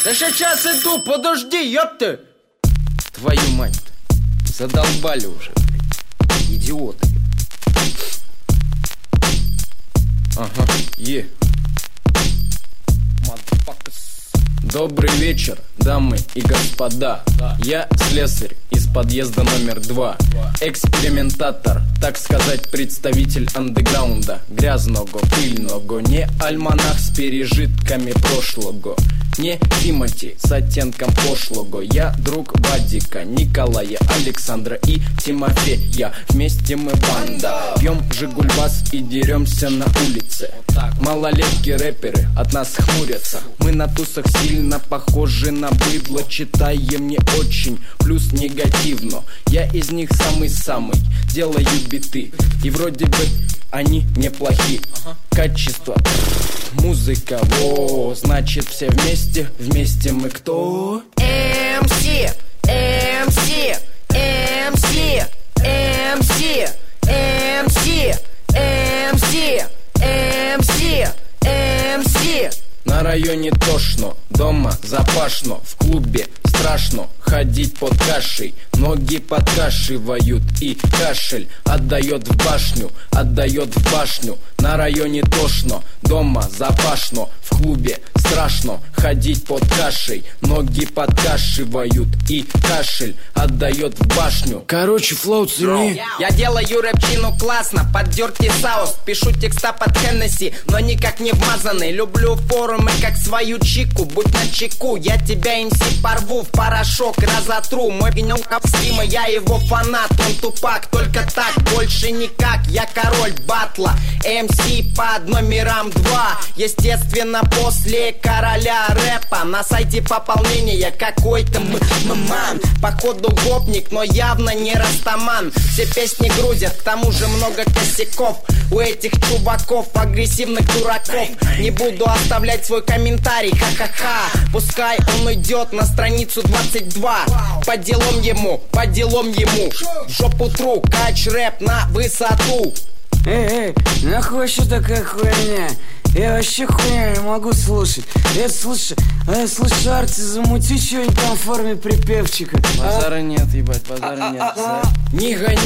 Да сейчас иду, подожди, ёпта! Твою мать-то, задолбали уже, блядь. Идиоты. Ага, Добрый вечер, дамы и господа. Я слесарь из подъезда номер 2. Экспериментатор, так сказать, представитель андеграунда. Грязного, пыльного, не альманах с пережитками прошлого. Не Тимати с оттенком пошлого. Я друг Вадика, Николая, Александра и Тимофея. Вместе мы банда. Пьем Жигульбас и деремся на улице. Малолетки рэперы от нас хмурятся. Мы на тусах сильно похожи на быдло. Читаем не очень, плюс негативно. Я из них самый-самый, делаю биты. И вроде бы они неплохи. Качество, музыка, во, значит все вместе, вместе мы кто? MC, MC, MC, MC, MC, MC, MC, MC. На районе тошно, дома запашно, в клубе страшно ходить под кашей. Ноги подкашивают и кашель отдает в башню, отдает в башню. На районе тошно, дома запашно, в клубе страшно ходить под кашей. Ноги подкашивают и кашель отдает в башню. Короче, флоу цени. Я делаю рэпчину классно, под дёрти саус. Пишу текста под Хеннесси, но никак не вмазанный. Люблю форумы как свою чику, будь начеку. Я тебя МС порву в порошок, разотру. Мой пенёк Стима, я его фанат. Он тупак, только так, больше никак. Я король батла, МС под номером 2. Естественно, после короля рэпа на сайте пополнения какой-то маман. Походу гопник, но явно не растаман. Все песни грузят, к тому же много косяков. У этих чуваков, агрессивных дураков. Не буду оставлять свой комментарий, ха-ха-ха. Пускай он идет на страницу 22. По делам ему, по делам ему. В жопу тру, кач рэп на высоту. Эй, нахуй вообще такая хуйня? Я вообще хуйня не могу слушать. Я слушаю Арти, замути что-нибудь там в форме припевчика. Базара нет, ебать, базара нет. Нига,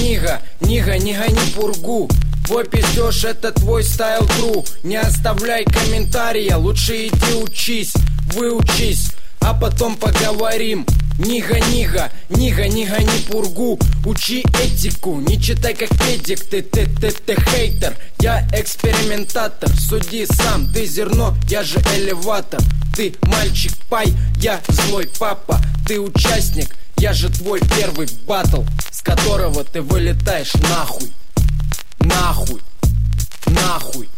не гони пургу. Твой пиздеж, это твой стайл тру. Не оставляй комментария, лучше иди учись, выучись, а потом поговорим. Нига, не гони пургу. Учи этику, не читай как педик. Ты хейтер, я экспериментатор. Суди сам, ты зерно, я же элеватор. Ты мальчик пай, я злой папа. Ты участник, я же твой первый баттл, с которого ты вылетаешь нахуй. Нахуй.